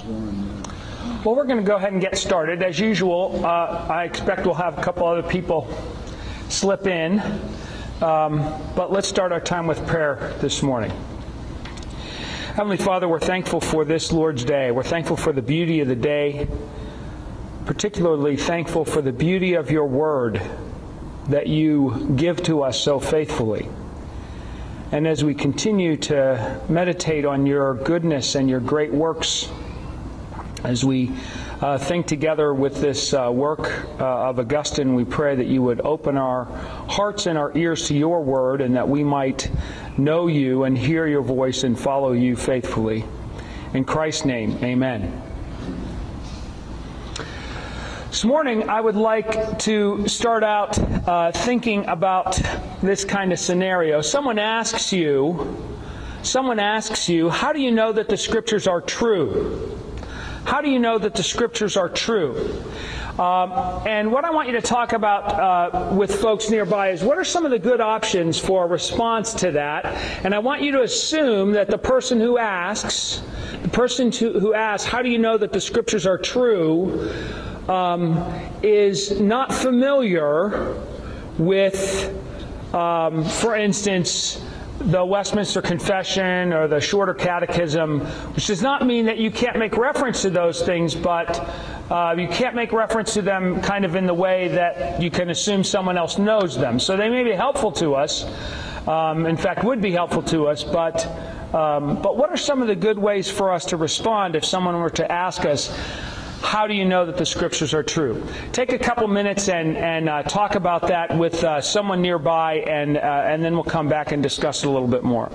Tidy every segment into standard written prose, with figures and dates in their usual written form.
Well, we're going to go ahead and get started. As usual, I expect we'll have a couple other people slip in. But let's start our time with prayer this morning. Heavenly Father, we're thankful for this Lord's Day. We're thankful for the beauty of the day, particularly thankful for the beauty of your word that you give to us so faithfully. And as we continue to meditate on your goodness and your great works, as we think together with this work of Augustine, we pray that you would open our hearts and our ears to your word, and that we might know you and hear your voice and follow you faithfully. In Christ's name, amen. This morning, I would like to start out thinking about this kind of scenario. Someone asks you, how do you know that the Scriptures are true? How do you know that the Scriptures are true? And what I want you to talk about with folks nearby is what are some of the good options for a response to that? And I want you to assume that the person who asks, how do you know that the Scriptures are true, is not familiar with, for instance, the Westminster Confession or the Shorter Catechism, which does not mean that you can't make reference to those things, but you can't make reference to them kind of in the way that you can assume someone else knows them. So they may be helpful to us, in fact would be helpful to us, but what are some of the good ways for us to respond if someone were to ask us, how do you know that the Scriptures are true? Take a couple minutes and talk about that with someone nearby, and then we'll come back and discuss it a little bit more.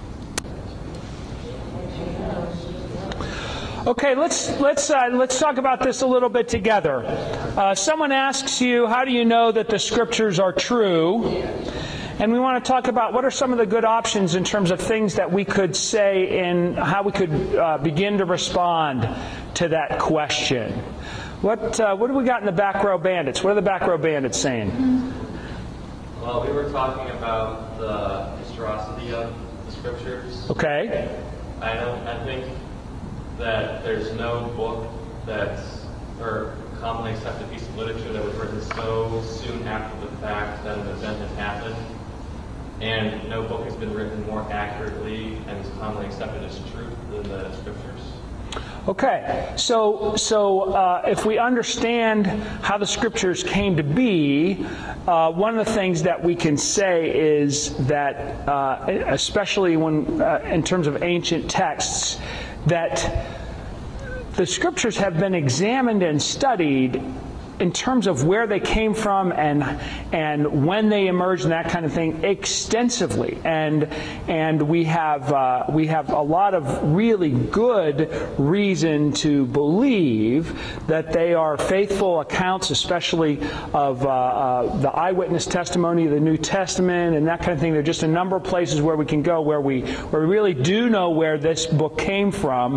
Okay, let's talk about this a little bit together. Someone asks you, how do you know that the Scriptures are true? And we want to talk about what are some of the good options in terms of things that we could say and how we could begin to respond to that question. What do we got in the back row bandits? What are the back row bandits saying? Well, we were talking about the historicity of the Scriptures. Okay. I think that there's no book that's, or commonly accepted piece of literature that was written so soon after the fact that an event had happened. And no book has been written more accurately and is commonly accepted as truth than the Scriptures. Okay, so if we understand how the Scriptures came to be, one of the things that we can say is that, especially when in terms of ancient texts, that the Scriptures have been examined and studied in terms of where they came from and when they emerged and that kind of thing extensively, and we have a lot of really good reason to believe that they are faithful accounts, especially of the eyewitness testimony of the New Testament and that kind of thing. There are just a number of places where we can go where we really do know where this book came from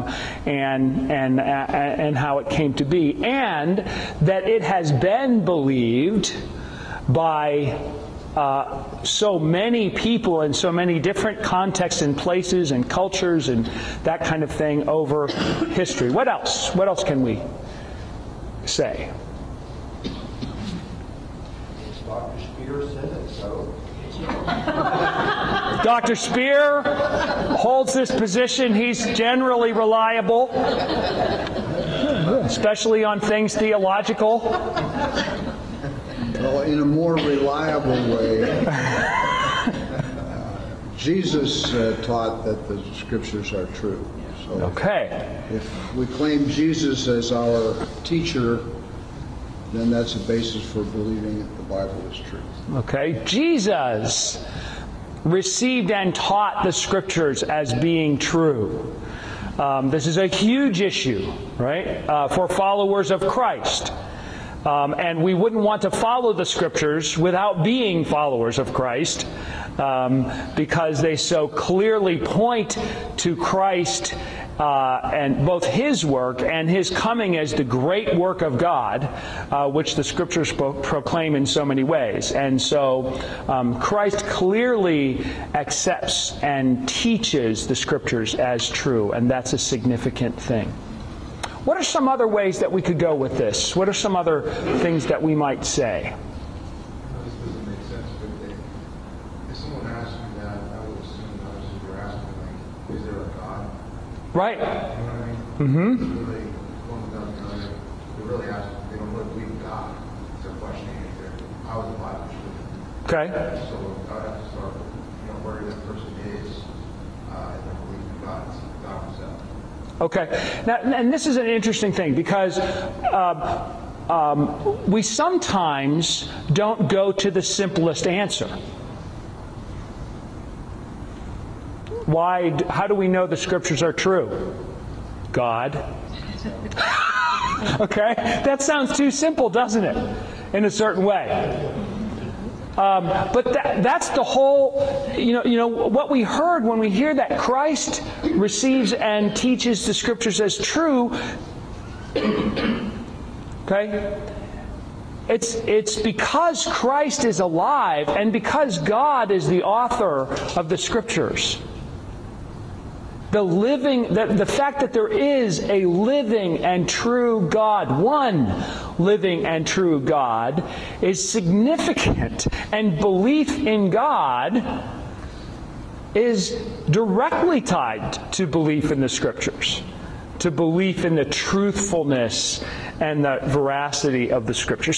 and how it came to be, and that it has been believed by so many people in so many different contexts and places and cultures and that kind of thing over history. What else? What else can we say? Dr. Spear said it, so. Dr. Spear holds this position. He's generally reliable, especially on things theological. Well, in a more reliable way, Jesus taught that the Scriptures are true. So okay. If we claim Jesus as our teacher, then that's a basis for believing that the Bible is true. Okay. Jesus received and taught the Scriptures as being true. This is a huge issue, right, for followers of Christ. And we wouldn't want to follow the Scriptures without being followers of Christ, because they so clearly point to Christ and both His work and His coming as the great work of God, which the Scriptures proclaim in so many ways. And so Christ clearly accepts and teaches the Scriptures as true, and that's a significant thing. What are some other ways that we could go with this? What are some other things that we might say? This doesn't make sense, but if someone asks you that, I would assume that you're asking, like, is there a God? Right. You know what I mean? Mm-hmm. It's really going without the other. They're really asking, they don't really believe in God. They're questioning if they're, how is the Bible true? Okay. So I would have to start, where that person is, and their belief in God. It's God himself. Okay. Now, and this is an interesting thing because we sometimes don't go to the simplest answer. Why? How do we know the Scriptures are true? God. Okay? That sounds too simple, doesn't it? In a certain way. But that's the whole, what we heard when we hear that Christ receives and teaches the Scriptures as true. Okay? It's because Christ is alive and because God is the author of the Scriptures. The fact that there is a living and true God, one living and true God, is significant. And belief in God is directly tied to belief in the Scriptures, to belief in the truthfulness and the veracity of the Scriptures.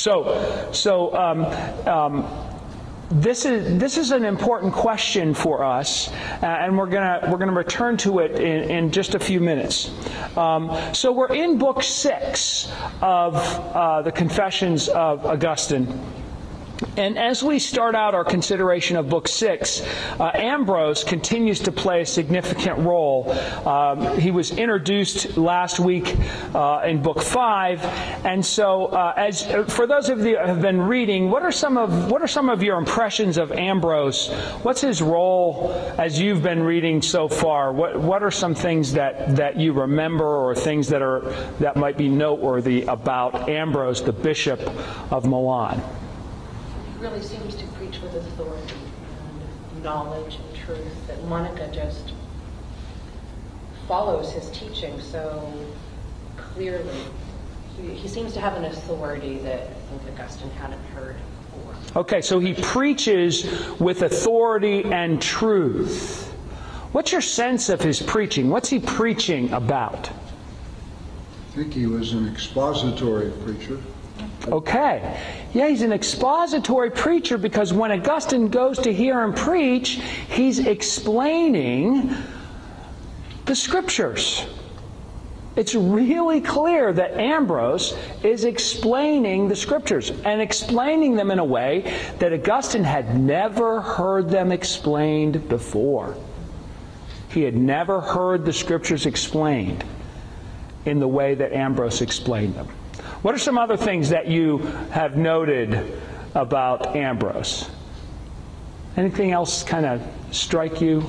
This is an important question for us, and we're gonna return to it in just a few minutes. So we're in Book 6 of the Confessions of Augustine. And as we start out our consideration of Book 6, Ambrose continues to play a significant role. He was introduced last week in Book 5, and so for those of you who have been reading, what are some of your impressions of Ambrose? What's his role as you've been reading so far? What are some things that you remember, or things that might be noteworthy about Ambrose, the Bishop of Milan? Really seems to preach with authority and knowledge and truth, that Monica just follows his teaching so clearly. He seems to have an authority that I think Augustine hadn't heard before. Okay, so he preaches with authority and truth. What's your sense of his preaching? What's he preaching about? I think he was an expository preacher. Okay. Yeah, he's an expository preacher because when Augustine goes to hear him preach, he's explaining the Scriptures. It's really clear that Ambrose is explaining the Scriptures and explaining them in a way that Augustine had never heard them explained before. He had never heard the Scriptures explained in the way that Ambrose explained them. What are some other things that you have noted about Ambrose? Anything else kind of strike you?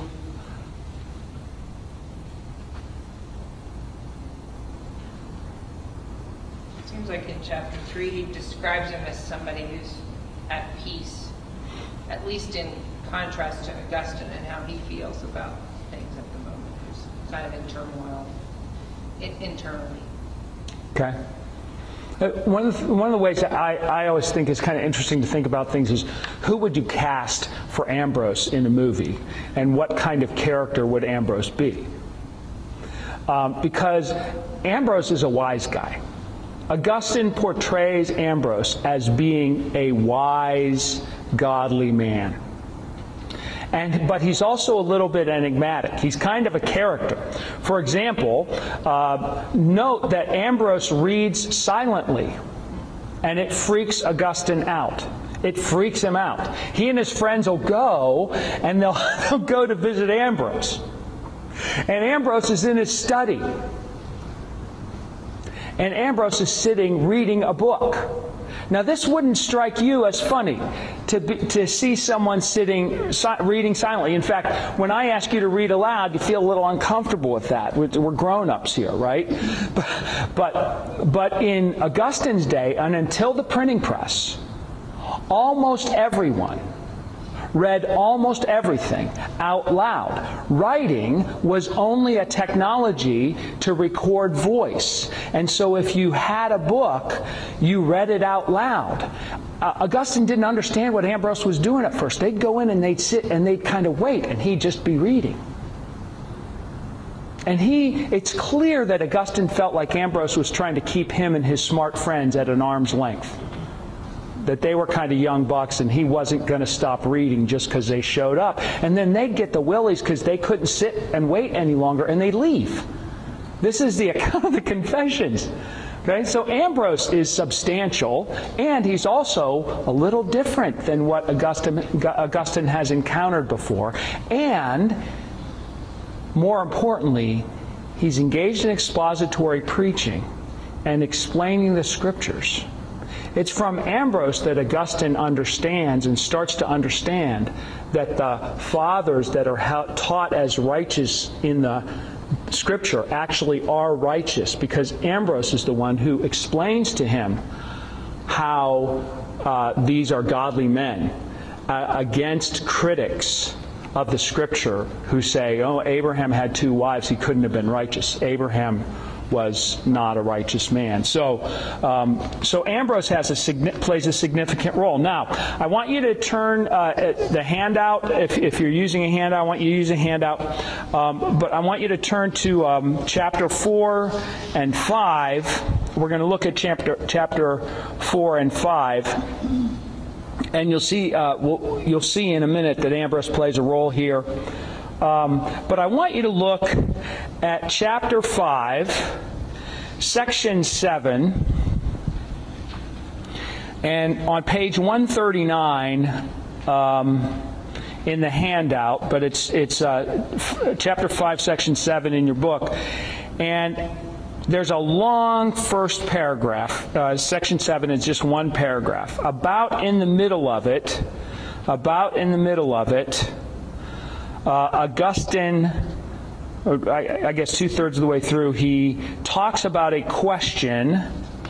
It seems like in chapter 3 he describes him as somebody who's at peace, at least in contrast to Augustine and how he feels about things at the moment. He's kind of in turmoil internally. Okay. One of the ways that I always think is kind of interesting to think about things is, who would you cast for Ambrose in a movie, and what kind of character would Ambrose be? Because Ambrose is a wise guy. Augustine portrays Ambrose as being a wise, godly man. But he's also a little bit enigmatic. He's kind of a character. For example, note that Ambrose reads silently, and it freaks Augustine out. It freaks him out. He and his friends will go, and they'll go to visit Ambrose. And Ambrose is in his study. And Ambrose is sitting reading a book. Now, this wouldn't strike you as funny to see someone sitting reading silently. In fact, when I ask you to read aloud, you feel a little uncomfortable with that. We're grown-ups here, right? But in Augustine's day, and until the printing press, almost everyone read almost everything out loud. Writing was only a technology to record voice. And so if you had a book, you read it out loud. Augustine didn't understand what Ambrose was doing at first. They'd go in and they'd sit and they'd kind of wait, and he'd just be reading. And it's clear that Augustine felt like Ambrose was trying to keep him and his smart friends at an arm's length. That they were kind of young bucks and he wasn't going to stop reading just because they showed up. And then they'd get the willies because they couldn't sit and wait any longer, and they'd leave. This is the account of the Confessions. Okay, so Ambrose is substantial, and he's also a little different than what Augustine has encountered before. And more importantly, he's engaged in expository preaching and explaining the Scriptures. It's from Ambrose that Augustine understands and starts to understand that the fathers that are taught as righteous in the Scripture actually are righteous, because Ambrose is the one who explains to him how these are godly men against critics of the Scripture who say, oh, Abraham had 2 wives, he couldn't have been righteous. Abraham was not a righteous man. So Ambrose plays a significant role. Now, I want you to turn the handout. If you're using a handout, I want you to use a handout. But I want you to turn to chapter 4 and 5. We're going to look at chapter 4 and 5. And you'll see in a minute that Ambrose plays a role here. But I want you to look at chapter 5, section 7, and on page 139 in the handout, but it's chapter 5, section 7 in your book. And there's a long first paragraph. Section 7 is just one paragraph. About in the middle of it, Augustine, I guess 2/3 of the way through, he talks about a question.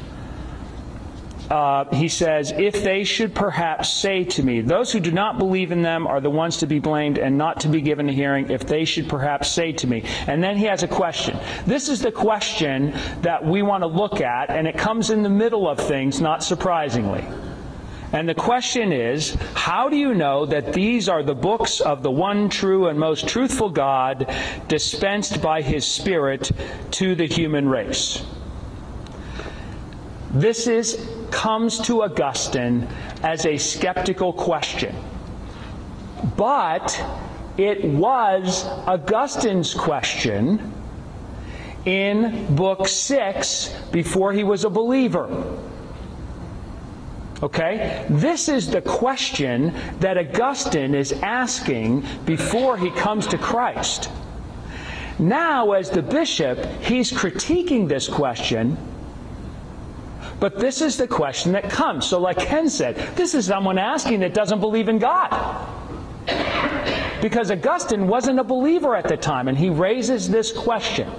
He says, if they should perhaps say to me, those who do not believe in them are the ones to be blamed and not to be given a hearing, if they should perhaps say to me. And then he has a question. This is the question that we want to look at, and it comes in the middle of things, not surprisingly. And the question is, how do you know that these are the books of the one true and most truthful God dispensed by His Spirit to the human race? This comes to Augustine as a skeptical question. But it was Augustine's question in Book 6 before he was a believer. Okay? This is the question that Augustine is asking before he comes to Christ. Now, as the bishop, he's critiquing this question, but this is the question that comes. So like Ken said, this is someone asking that doesn't believe in God. Because Augustine wasn't a believer at the time, and he raises this question.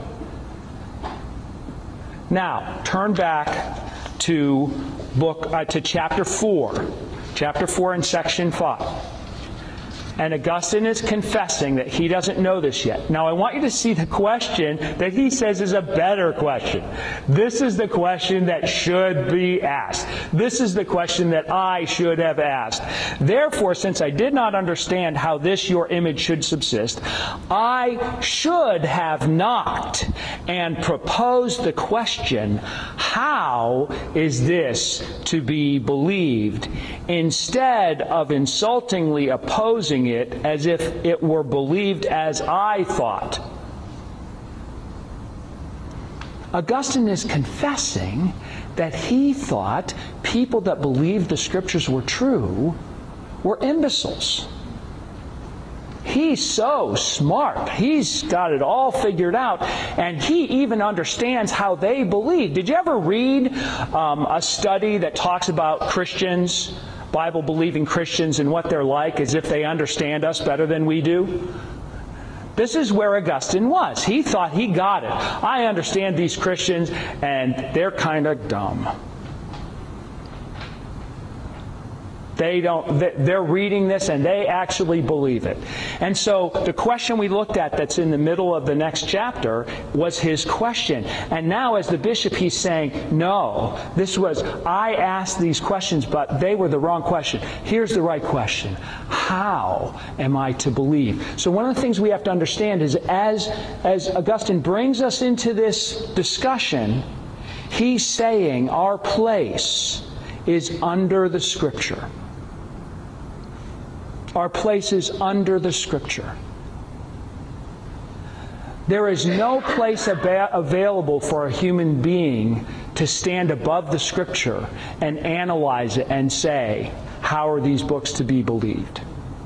Now, turn back to chapter 4. Chapter 4 in section 5. And Augustine is confessing that he doesn't know this yet. Now, I want you to see the question that he says is a better question. This is the question that should be asked. This is the question that I should have asked. Therefore, since I did not understand how this your image should subsist, I should have knocked and proposed the question, how is this to be believed? Instead of insultingly opposing it as if it were believed as I thought. Augustine is confessing that he thought people that believed the Scriptures were true were imbeciles. He's so smart. He's got it all figured out, and he even understands how they believe. Did you ever read a study that talks about Christians, Bible-believing Christians, and what they're like, as if they understand us better than we do? This is where Augustine was. He thought he got it. I understand these Christians, and they're kind of dumb. They're reading this and they actually believe it. And so the question we looked at that's in the middle of the next chapter was his question. And now as the bishop, he's saying, no, I asked these questions, but they were the wrong question. Here's the right question. How am I to believe? So one of the things we have to understand is as Augustine brings us into this discussion, he's saying our place is under the Scripture. Our place is under the Scripture. There is no place available for a human being to stand above the Scripture and analyze it and say, how are these books to be believed?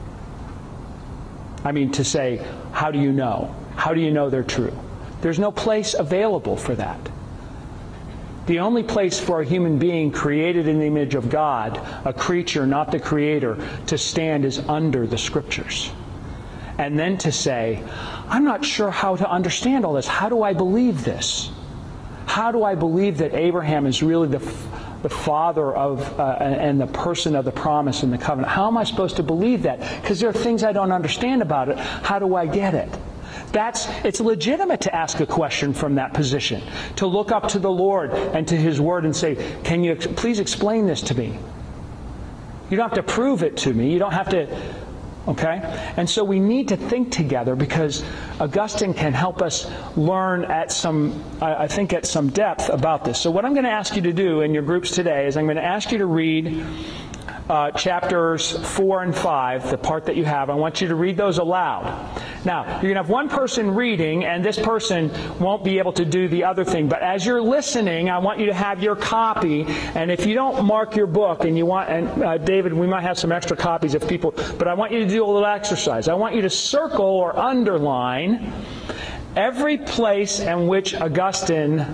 I mean, to say, how do you know? How do you know they're true? There's no place available for that. The only place for a human being created in the image of God, a creature, not the Creator, to stand is under the Scriptures. And then to say, I'm not sure how to understand all this. How do I believe this? How do I believe that Abraham is really the father of and the person of the promise and the covenant? How am I supposed to believe that? Because there are things I don't understand about it. How do I get it? It's legitimate to ask a question from that position, to look up to the Lord and to His Word and say, can you please explain this to me? You don't have to prove it to me. You don't have to, okay? And so we need to think together, because Augustine can help us learn at some depth about this. So what I'm going to ask you to do in your groups today is I'm going to ask you to read chapters 4 and 5, the part that you have. I want you to read those aloud. Now, you're going to have one person reading, and this person won't be able to do the other thing. But as you're listening, I want you to have your copy. And if you don't mark your book, and you want, and David, we might have some extra copies if people, but I want you to do a little exercise. I want you to circle or underline every place in which Augustine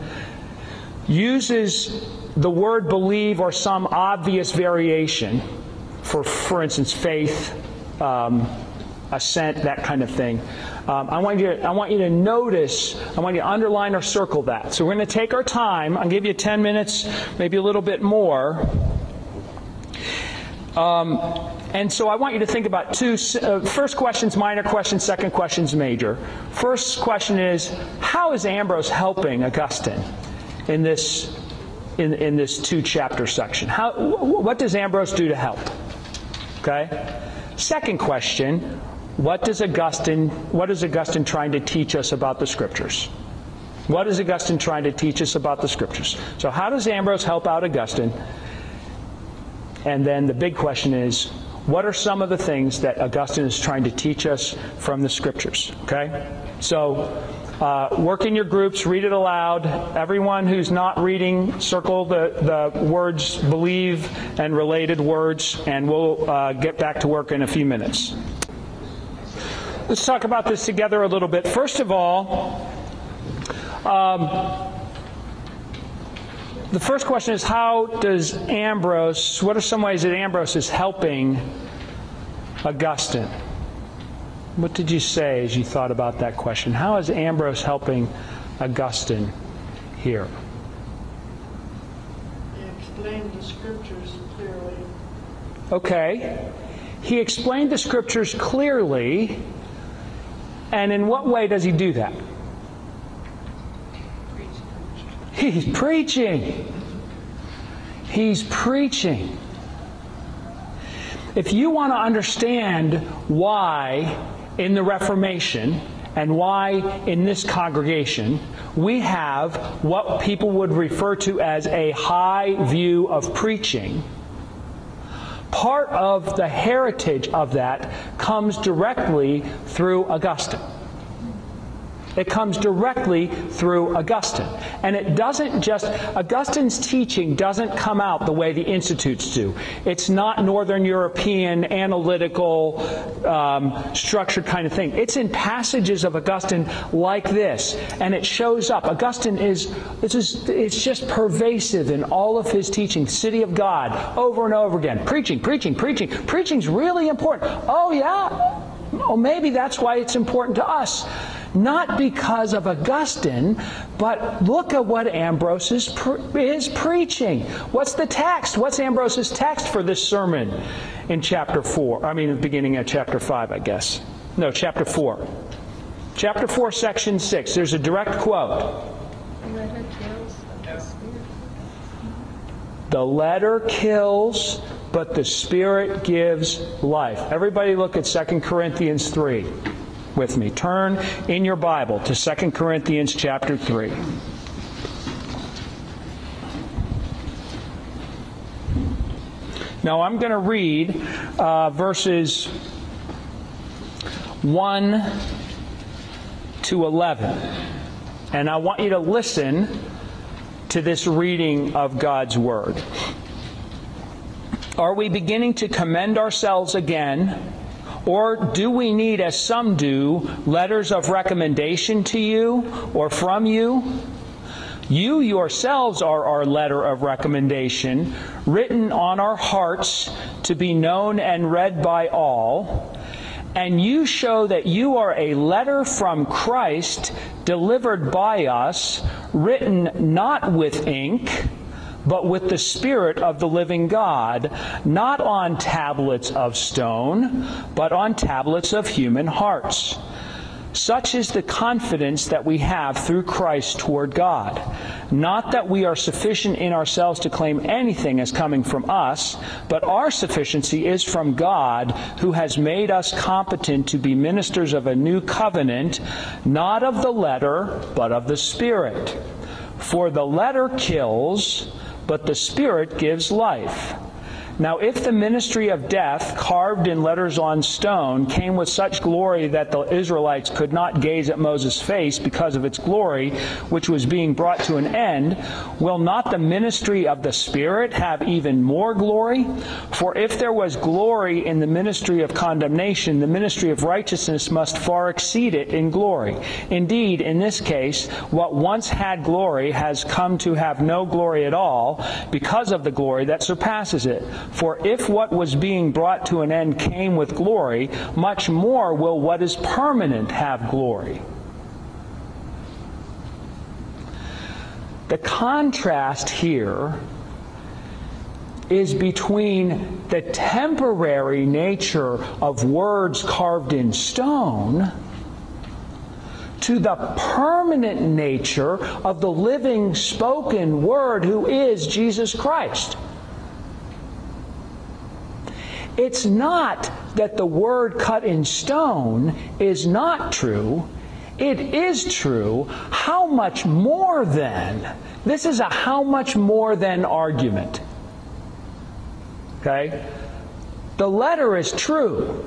uses the word believe or some obvious variation, for instance, faith, assent, that kind of thing. I want you to notice, I want you to underline or circle that. So we're going to take our time. I'll give you 10 minutes, maybe a little bit more. And so I want you to think about two, first question's minor question, second question's major. First question is, how is Ambrose helping Augustine in this 2-chapter section? What does Ambrose do to help? Okay? Second question, what is Augustine trying to teach us about the Scriptures? What is Augustine trying to teach us about the Scriptures? So how does Ambrose help out Augustine? And then the big question is, what are some of the things that Augustine is trying to teach us from the Scriptures? Okay? So work in your groups, read it aloud. Everyone who's not reading, circle the words believe and related words, and we'll get back to work in a few minutes. Let's talk about this together a little bit. First of all, the first question is, what are some ways that Ambrose is helping Augustine? What did you say as you thought about that question? How is Ambrose helping Augustine here? He explained the Scriptures clearly. Okay. He explained the Scriptures clearly, and in what way does he do that? He's preaching. He's preaching. If you want to understand why in the Reformation and why in this congregation we have what people would refer to as a high view of preaching, part of the heritage of that comes directly through Augustine. It comes directly through Augustine. And it doesn't just, Augustine's teaching doesn't come out the way the Institutes do. It's not Northern European, analytical, structured kind of thing. It's in passages of Augustine like this, and it shows up. Augustine it's just pervasive in all of his teaching. City of God, over and over again. Preaching. Preaching's really important. Oh, yeah. Oh, maybe that's why it's important to us. Not because of Augustine, but look at what Ambrose is preaching. What's the text? What's Ambrose's text for this sermon in chapter 4? I mean, the beginning of chapter 5, I guess. No, chapter 4. Chapter 4, section 6. There's a direct quote. The letter kills, but the Spirit gives life. Everybody look at 2 Corinthians 3 with me. Turn in your Bible to 2 Corinthians chapter 3. Now I'm going to read verses 1 to 11. And I want you to listen to this reading of God's Word. Are we beginning to commend ourselves again? Or do we need, as some do, letters of recommendation to you or from you? You yourselves are our letter of recommendation, written on our hearts to be known and read by all. And you show that you are a letter from Christ, delivered by us, written not with ink, but with the Spirit of the living God, not on tablets of stone, but on tablets of human hearts. Such is the confidence that we have through Christ toward God. Not that we are sufficient in ourselves to claim anything as coming from us, but our sufficiency is from God, who has made us competent to be ministers of a new covenant, not of the letter, but of the Spirit. For the letter kills, but the Spirit gives life. Now, if the ministry of death, carved in letters on stone, came with such glory that the Israelites could not gaze at Moses' face because of its glory, which was being brought to an end, will not the ministry of the Spirit have even more glory? For if there was glory in the ministry of condemnation, the ministry of righteousness must far exceed it in glory. Indeed, in this case, what once had glory has come to have no glory at all, because of the glory that surpasses it. For if what was being brought to an end came with glory, much more will what is permanent have glory. The contrast here is between the temporary nature of words carved in stone to the permanent nature of the living spoken Word, who is Jesus Christ. It's not that the word cut in stone is not true. It is true. How much more then? This is a how much more than argument. Okay? The letter is true.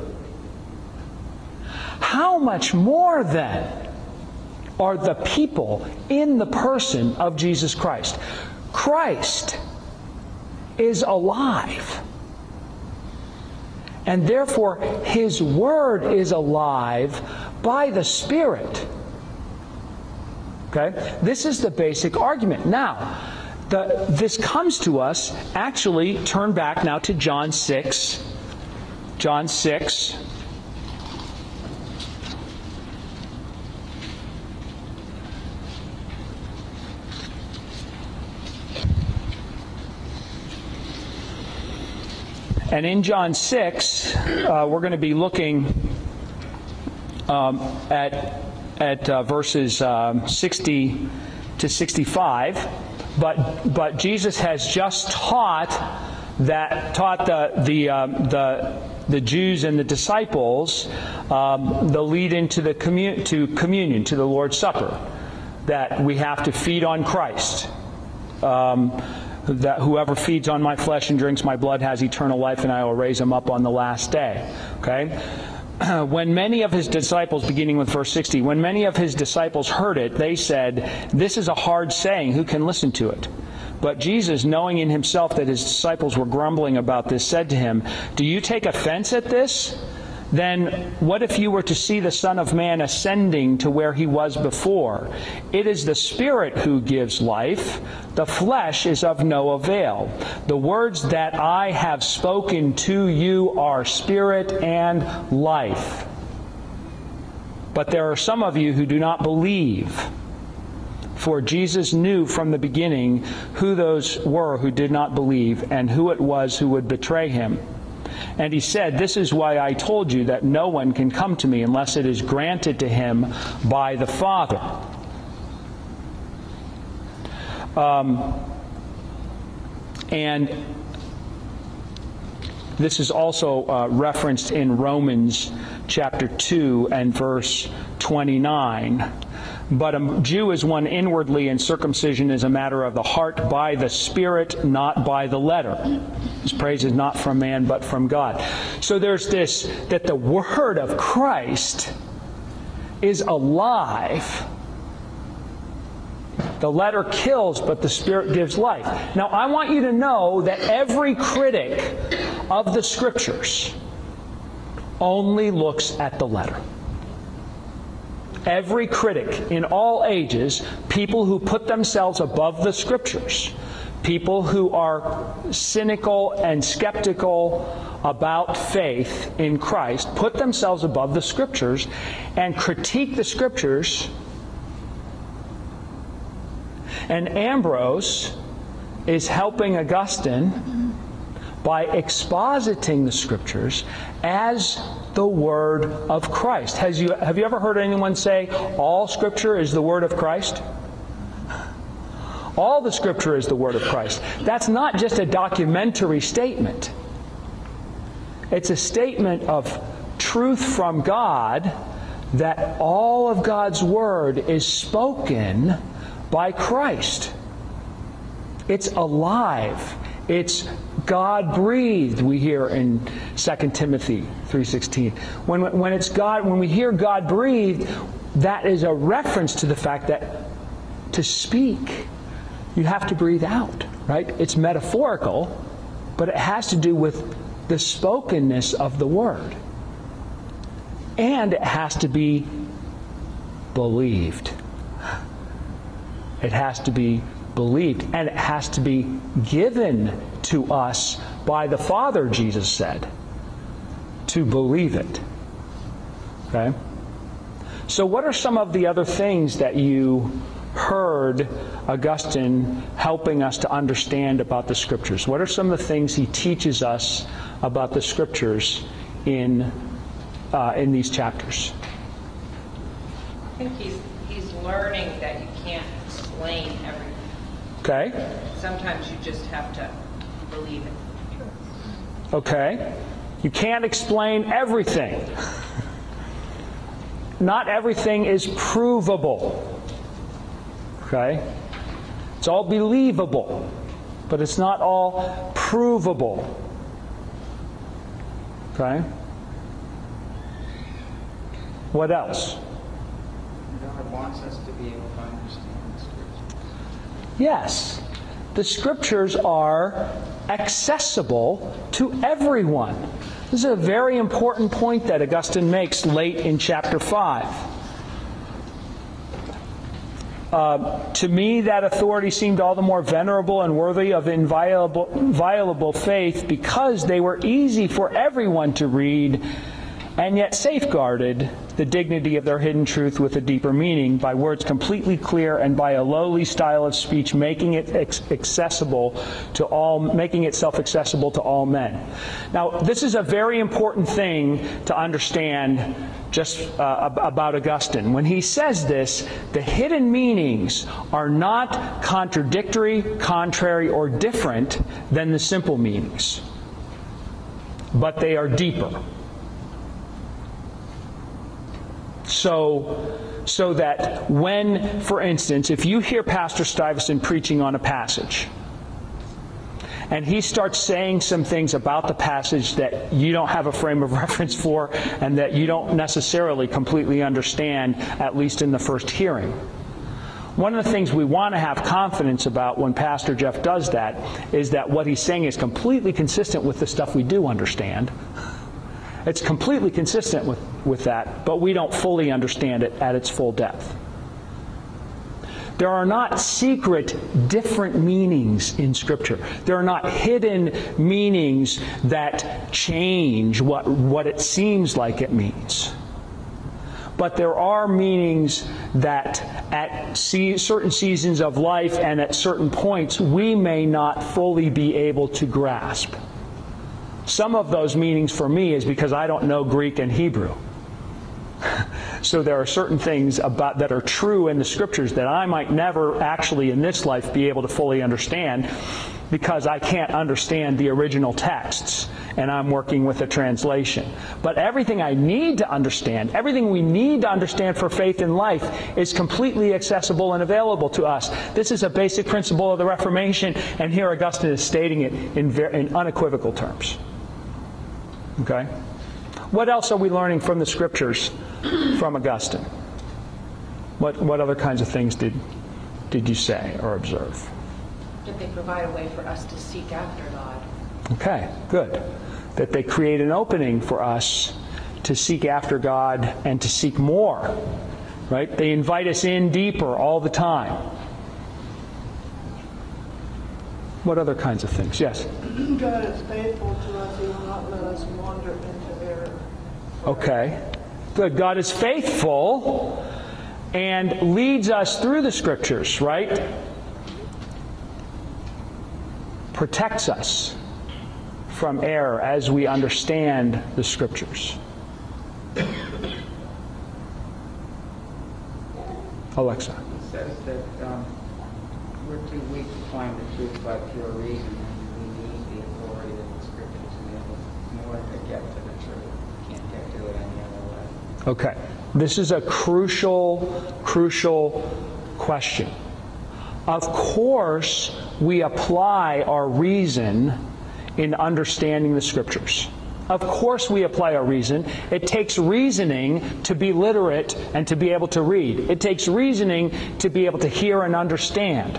How much more then are the people in the person of Jesus Christ? Christ is alive. And therefore, His Word is alive by the Spirit. Okay? This is the basic argument. Now, this comes to us, actually, turn back now to John 6. John 6. And in John 6, we're going to be looking at verses 60 to 65. But Jesus has just taught the Jews and the disciples the lead into the communion, to the Lord's Supper, that we have to feed on Christ. That whoever feeds on my flesh and drinks my blood has eternal life, and I will raise him up on the last day. Okay? When many of his disciples, beginning with verse 60, when many of his disciples heard it, they said, "This is a hard saying. Who can listen to it?" But Jesus, knowing in himself that his disciples were grumbling about this, said to him, "Do you take offense at this? Then what if you were to see the Son of Man ascending to where he was before? It is the Spirit who gives life. The flesh is of no avail. The words that I have spoken to you are spirit and life." But there are some of you who do not believe. For Jesus knew from the beginning who those were who did not believe and who it was who would betray him. And he said, "This is why I told you that no one can come to me unless it is granted to him by the Father." And this is also referenced in Romans chapter 2 and verse 29. But a Jew is one inwardly, and circumcision is a matter of the heart by the Spirit, not by the letter. His praise is not from man, but from God. So there's this, that the word of Christ is alive. The letter kills, but the Spirit gives life. Now, I want you to know that every critic of the Scriptures only looks at the letter. Every critic in all ages, people who put themselves above the Scriptures, people who are cynical and skeptical about faith in Christ, put themselves above the Scriptures and critique the Scriptures. And Ambrose is helping Augustine by expositing the Scriptures as the Word of Christ. Have you ever heard anyone say, all Scripture is the Word of Christ? All the Scripture is the Word of Christ. That's not just a documentary statement. It's a statement of truth from God, that all of God's Word is spoken by Christ. It's alive. It's God-breathed, we hear in 2 Timothy 3:16. When we hear God-breathed, that is a reference to the fact that to speak, you have to breathe out, right? It's metaphorical, but it has to do with the spokenness of the Word. And it has to be believed. It has to be believed, and it has to be given to us by the Father, Jesus said, to believe it. Okay? So what are some of the other things that you heard Augustine helping us to understand about the Scriptures? What are some of the things he teaches us about the Scriptures in these chapters? I think he's learning that you can't explain everything. Okay. Sometimes you just have to believe it. Okay. You can't explain everything. Not everything is provable. Okay? It's all believable, but it's not all provable. Okay? What else? God wants us to be able to understand the Scriptures. Yes. The Scriptures are accessible to everyone. This is a very important point that Augustine makes late in chapter 5. To me, that authority seemed all the more venerable and worthy of inviolable faith because they were easy for everyone to read and yet safeguarded the dignity of their hidden truth with a deeper meaning by words completely clear and by a lowly style of speech, making it accessible to all, making itself accessible to all men. Now, this is a very important thing to understand just about Augustine. When he says this, the hidden meanings are not contradictory, contrary, or different than the simple meanings, but they are deeper. So that when, for instance, if you hear Pastor Stuyvesant preaching on a passage, and he starts saying some things about the passage that you don't have a frame of reference for and that you don't necessarily completely understand, at least in the first hearing, one of the things we want to have confidence about when Pastor Jeff does that is that what he's saying is completely consistent with the stuff we do understand. It's completely consistent with that, but we don't fully understand it at its full depth. There are not secret, different meanings in Scripture. There are not hidden meanings that change what it seems like it means. but there are meanings that at certain seasons of life and at certain points we may not fully be able to grasp. Some of those meanings for me is because I don't know Greek and Hebrew. So there are certain things about that are true in the Scriptures that I might never actually in this life be able to fully understand because I can't understand the original texts and I'm working with a translation. But everything I need to understand, everything we need to understand for faith in life is completely accessible and available to us. This is a basic principle of the Reformation, and here Augustine is stating it in unequivocal terms. Okay? What else are we learning from the Scriptures from Augustine? What other kinds of things did you say or observe? That they provide a way for us to seek after God. Okay, good. That they create an opening for us to seek after God and to seek more. Right? They invite us in deeper all the time. What other kinds of things? Yes? God is faithful to us. He will not let us wander into error. Okay. Good. God is faithful and leads us through the Scriptures, right? Protects us from error as we understand the Scriptures. Alexa. It says that we're too weak to find the truth by pure reason, and we need the authority of the Scriptures in order to get to the truth. Can't get to it any other way. Okay. This is a crucial question. Of course, we apply our reason in understanding the Scriptures. Of course we apply our reason. It takes reasoning to be literate and to be able to read. It takes reasoning to be able to hear and understand.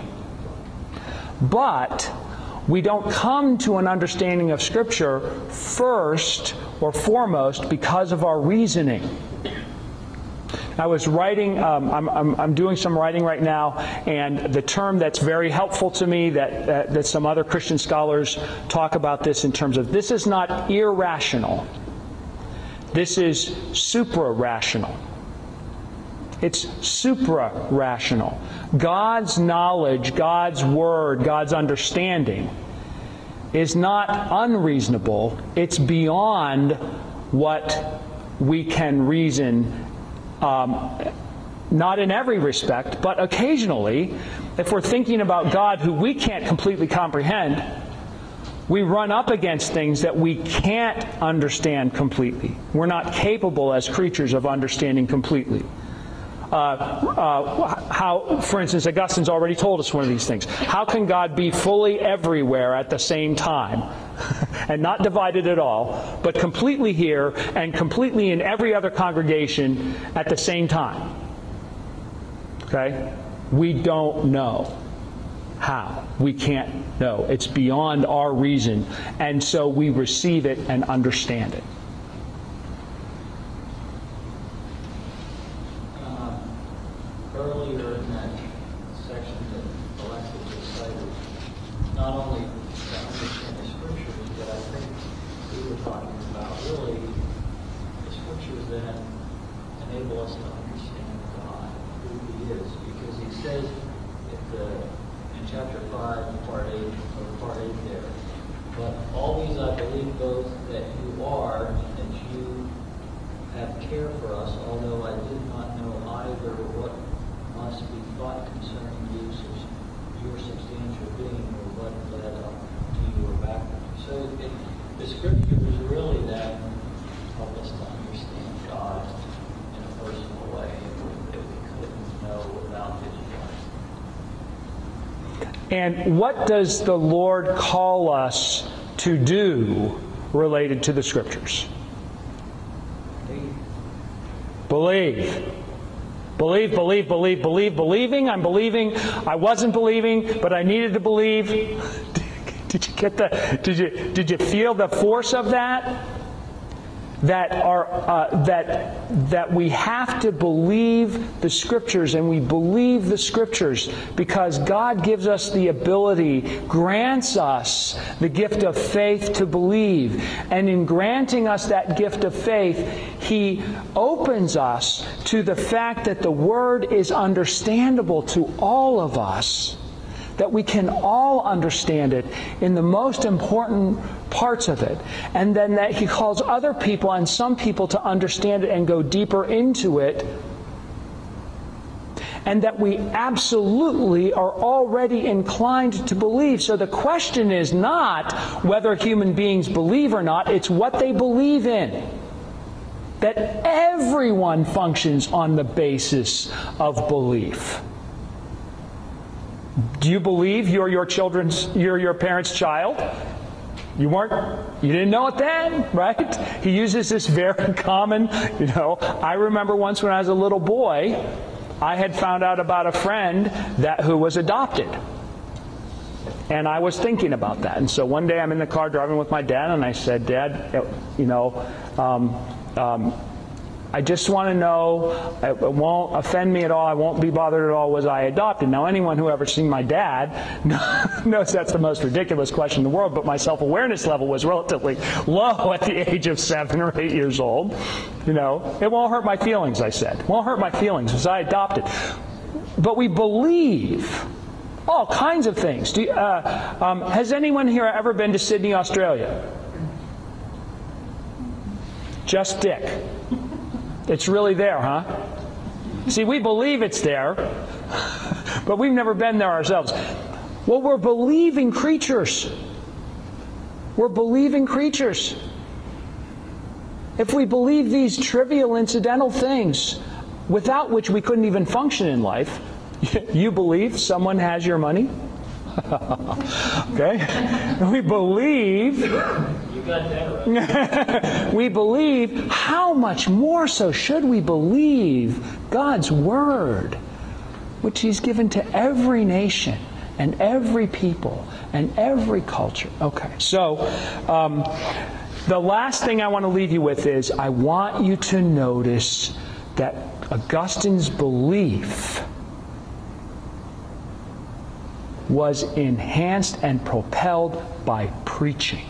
But we don't come to an understanding of Scripture first or foremost because of our reasoning. I was writing, I'm doing some writing right now, and the term that's very helpful to me that some other Christian scholars talk about this in terms of this is not irrational. This is supra-rational. It's supra-rational. God's knowledge, God's Word, God's understanding is not unreasonable. It's beyond what we can reason. Not in every respect, but occasionally, if we're thinking about God who we can't completely comprehend, we run up against things that we can't understand completely. We're not capable as creatures of understanding completely. How, for instance, Augustine's already told us one of these things. How can God be fully everywhere at the same time? And not divided at all, but completely here and completely in every other congregation at the same time. Okay? We don't know how. We can't know. It's beyond our reason. And so we receive it and understand it. Earlier in that section that Alexa just cited, not only to understand the Scriptures, but I think we were talking about really the Scriptures that enable us to understand God, who He is, because He says in chapter 5, part 8 there, but all these I believe both that you are and that you have care for us, although I did not know either what must be thought concerning you, your substantial being, or what led up to you or backward. So the Scriptures really then help us to understand God in a personal way that we couldn't know without His word. And what does the Lord call us to do related to the Scriptures? Believe. Believing. I'm believing. I wasn't believing, but I needed to believe. Did you get the? Did you feel the force of that? That we have to believe the Scriptures, and we believe the Scriptures because God gives us the ability, grants us the gift of faith to believe. And in granting us that gift of faith, He opens us to the fact that the Word is understandable to all of us, that we can all understand it in the most important parts of it, and then that He calls other people and some people to understand it and go deeper into it, and that we absolutely are already inclined to believe. So the question is not whether human beings believe or not, it's what they believe in. That everyone functions on the basis of belief. Do you believe you're your parents' child? You didn't know it then, right? He uses this very common, I remember once when I was a little boy, I had found out about a friend who was adopted. And I was thinking about that. And so one day I'm in the car driving with my dad, and I said, Dad, I just want to know, it won't offend me at all, I won't be bothered at all, was I adopted? Now, anyone who ever seen my dad knows that's the most ridiculous question in the world, but my self-awareness level was relatively low at the age of 7 or 8 years old. It won't hurt my feelings, I said. It won't hurt my feelings, was I adopted? But we believe all kinds of things. Has anyone here ever been to Sydney, Australia? Just Dick. It's really there, huh? See, we believe it's there, but we've never been there ourselves. Well, we're believing creatures. We're believing creatures. If we believe these trivial, incidental things, without which we couldn't even function in life, you believe someone has your money? Okay? We believe... we believe, how much more so should we believe God's Word, which He's given to every nation and every people and every culture. Okay, so the last thing I want to leave you with is I want you to notice that Augustine's belief was enhanced and propelled by preaching.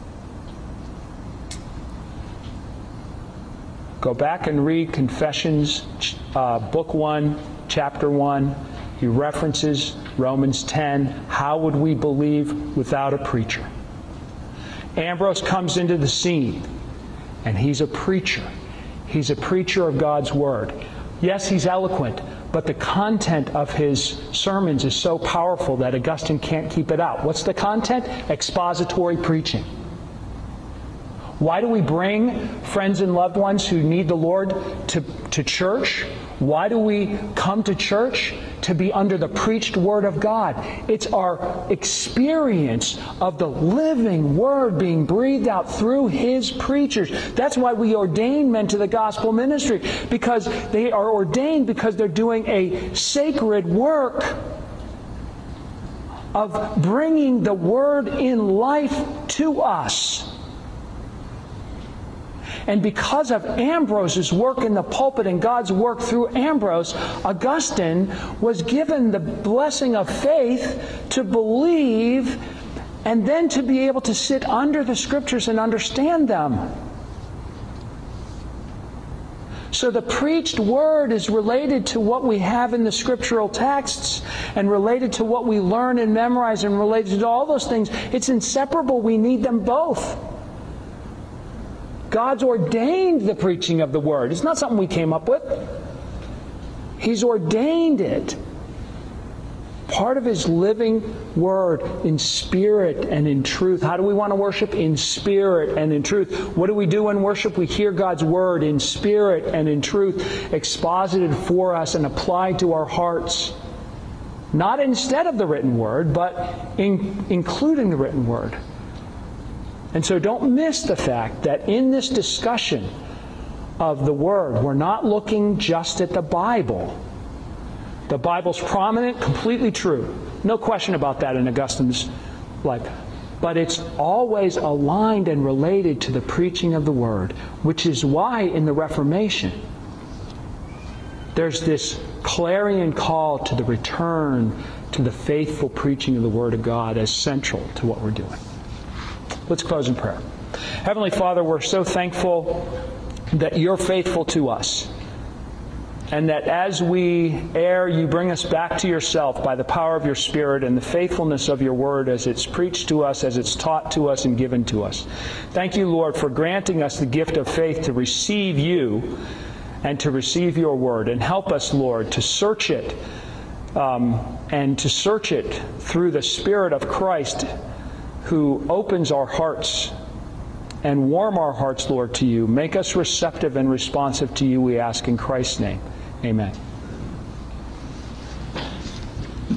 Go back and read Confessions, Book 1, Chapter 1. He references Romans 10. How would we believe without a preacher? Ambrose comes into the scene, and he's a preacher. He's a preacher of God's Word. Yes, he's eloquent, but the content of his sermons is so powerful that Augustine can't keep it out. What's the content? Expository preaching. Why do we bring friends and loved ones who need the Lord to church? Why do we come to church? To be under the preached Word of God. It's our experience of the living Word being breathed out through His preachers. That's why we ordain men to the gospel ministry, because they are ordained because they're doing a sacred work of bringing the Word in life to us. And because of Ambrose's work in the pulpit and God's work through Ambrose, Augustine was given the blessing of faith to believe and then to be able to sit under the Scriptures and understand them. So the preached Word is related to what we have in the scriptural texts and related to what we learn and memorize and related to all those things. It's inseparable. We need them both. God's ordained the preaching of the Word. It's not something we came up with. He's ordained it. Part of His living Word in spirit and in truth. How do we want to worship? In spirit and in truth. What do we do in worship? We hear God's Word in spirit and in truth, exposited for us and applied to our hearts. Not instead of the written Word, but including the written Word. And so don't miss the fact that in this discussion of the Word, we're not looking just at the Bible. The Bible's prominent, completely true. No question about that in Augustine's life. But it's always aligned and related to the preaching of the Word, which is why in the Reformation there's this clarion call to the return to the faithful preaching of the Word of God as central to what we're doing. Let's close in prayer. Heavenly Father, we're so thankful that You're faithful to us. And that as we err, you bring us back to yourself by the power of your Spirit and the faithfulness of your word as it's preached to us, as it's taught to us and given to us. Thank you, Lord, for granting us the gift of faith to receive you and to receive your word. And help us, Lord, to search it and to search it through the Spirit of Christ, who opens our hearts and warm our hearts, Lord, to you. Make us receptive and responsive to you, we ask in Christ's name. Amen.